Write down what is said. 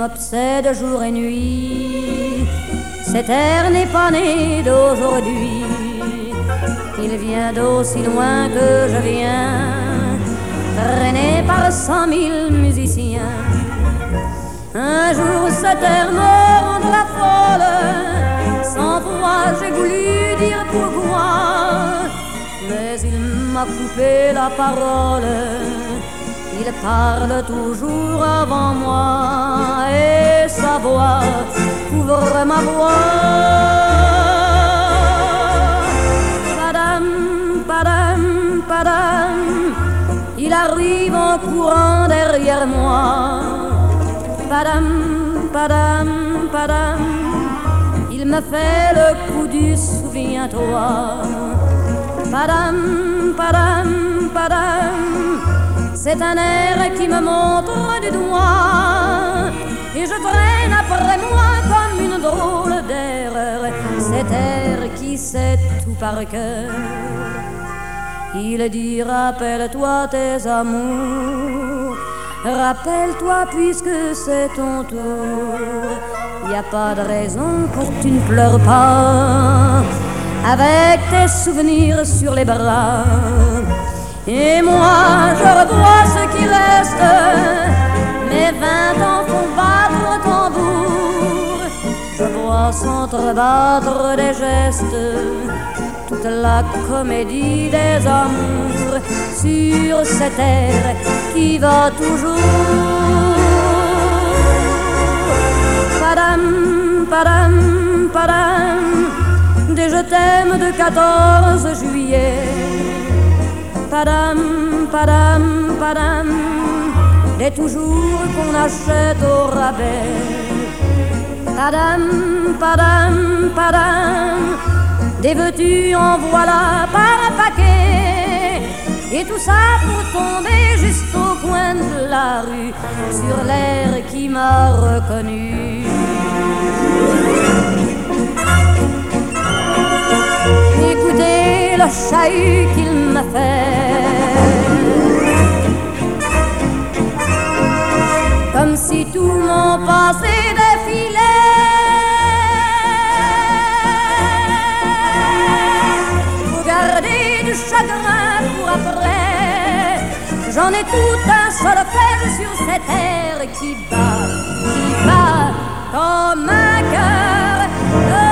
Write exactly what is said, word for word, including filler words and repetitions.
m'obsède jour et nuit. Cet air n'est pas né d'aujourd'hui, il vient d'aussi loin que je viens, traîné par cent mille musiciens. Un jour cet air me rendra folle, cent fois j'ai voulu dire pourquoi, mais il m'a coupé la parole. Il parle toujours avant moi et sa voix couvre ma voix. Padam, padam, padam, il arrive en courant derrière moi. Padam, padam, padam, il me fait le coup du souviens-toi. Padam, padam, padam, c'est un air qui me montre du doigt et je traîne après moi comme une drôle d'erreur cet air qui sait tout par cœur. Il dit rappelle-toi tes amours, rappelle-toi puisque c'est ton tour. Y a pas de raison pour que tu ne pleures pas avec tes souvenirs sur les bras. Et moi je revois ce qui reste, mes vingt ans font battre au tambour. Je vois s'entrebattre des gestes, toute la comédie des amours sur cette air qui va toujours. Padam, padam, padam, des je t'aime de quatorze juillet. Padam, padam, padam, des toujours qu'on achète au rabais. Padam, padam, padam, des veux-tu en voilà par un paquet. Et tout ça pour tomber juste au coin de la rue sur l'air qui m'a reconnu. Écoutez le chahut qu'il m'a fait, comme si tout mon passé défilait. Faut garder du chagrin pour après, j'en ai tout un solfège sur cette terre qui bat, qui bat comme un cœur de